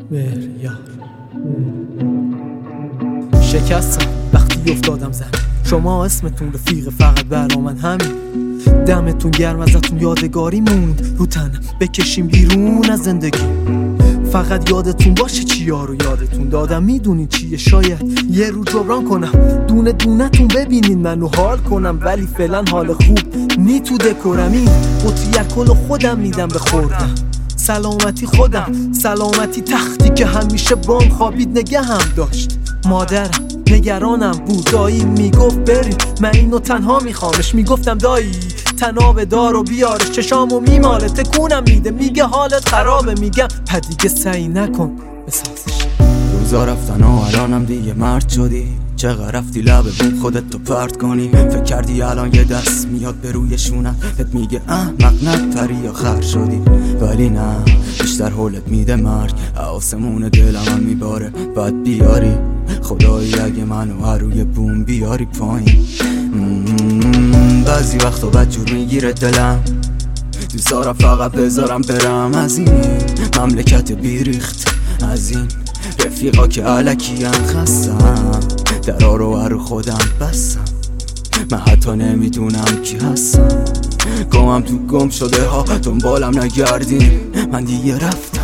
مهریار شکستم وقتی افتادم زمین. شما اسمتون رفیق فقط برا من همین. دمتون گرم ازتون یادگاری موند رو تنم بکشیم بیرون از زندگی. فقط یادتون باشه چیا رو یادتون دادم. میدونین چیه شاید یه رو جبران کنم. دونه دونه تون ببینین منو حال کنم. ولی فعلا حال خوب نی تو دکورم. این قطعی کل خودم میدم به خوردم. سلامتی خودم سلامتی تختی که همیشه بام خوابید نگه هم داشت. مادرم نگرانم بود. دایی میگفت بریم من اینو تنها میخوامش. میگفتم دایی تناب دار و بیارش. چشامو میماله تکونم میده میگه حالت خرابه. میگم پدیگه سعی نکن بسازش. روزا رفتن و الانم دیگه مرد شدی. چقدر رفتی لب بوم خودت تو پرت کنی. فکر کردی الان یه دست میاد به روی شونت بهت میگه احمق نپری یا خر شدی. ولی نه بیشتر حولت میده مرگ. آسمون دلم میباره بعد بیاری. خدایی اگه منو روی بوم بیاری پایین. بعضی وقتا بدجور میگیره دلم. دوست دارم فقط بذارم برم از این مملکت بیریخت. از این رفیقا که علکیم خستم. درا رو خودم بستم. من حتی نمیدونم کی هستم. گامم تو گم شده ها دنبالم نگردین. من دیگه رفتم.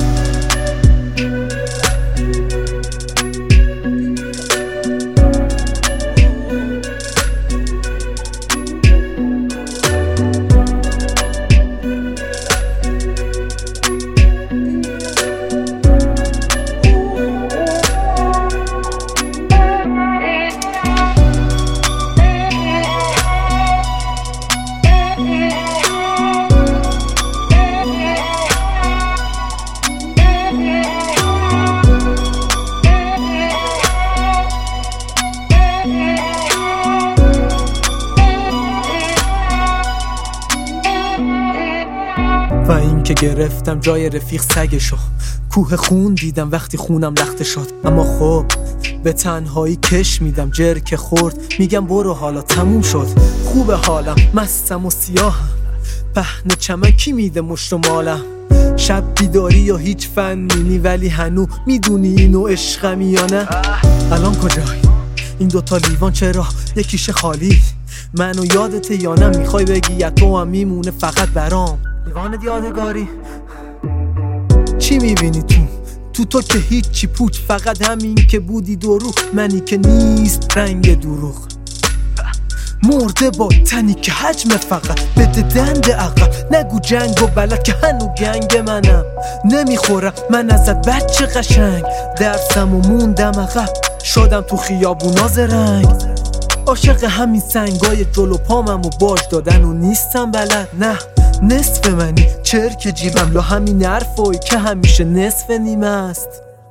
و این که گرفتم جای رفیق سگشو. کوه خون دیدم وقتی خونم لخته شد. اما خب به تنهایی کش میدم. جرک خورد میگم برو حالا تموم شد. خوبه حالم مستم و سیاهم. پهن چمن کی میده مشت و مالم. شب بیداری یا هیچ فنینی. ولی هنو میدونی اینو عشقمی یا نه. الان کجایی این دوتا لیوان چرا یکیش خالی. منو یادته یا نه میخوای بگی یا تو هم میمونه فقط برام لیوان یادگاری. چی میبینی تو که هیچی پوچ. فقط همین که بودی دروغ. منی که نیست رنگ دروغ. مرده با تنی که حجم فقط بده دند عقب. نگو جنگ و بلد که هنو گنگ منم. نمیخورم من ازت بچه قشنگ. درسم و موندم عقب. شدم تو خیابونا زرنگ. عاشق همین سنگای جلو پامم و باج دادن و نیستم بلد. نه نصف منی چرک جیبم لا همین حرفایی که همیشه نصف نیمه است.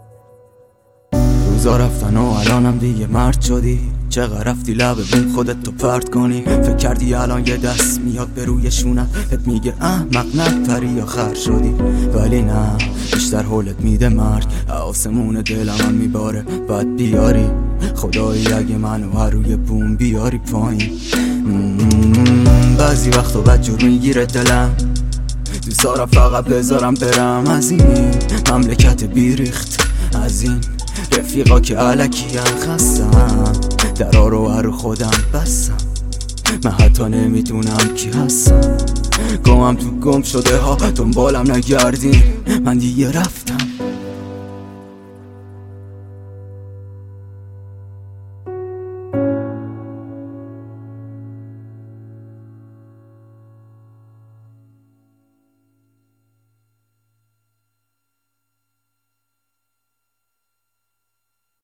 روزا رفتن و الانم دیگه مرد شدی. چقدر رفتی لب بوم خودت تو پرت کنی. فکر کردی الان یه دست میاد به روی شونت بهت میگه احمق نپری یا خر شدی. ولی نه بیشتر حولت میده مرگ. آسمون دلم میباره بعد بیاری. خدایی اگه منو روی بوم بیاری پایین. بعضی وقتا بدجور میگیره دلم. دوست دارم فقط بذارم برم از این مملکت بیریخت. از این رفیقا که علکیم خستم. درا رو خودم بستم. من حتی نمیدونم کی هستم. گامم تو گم شده ها دنبالم نگردین. من دیگه رفتم.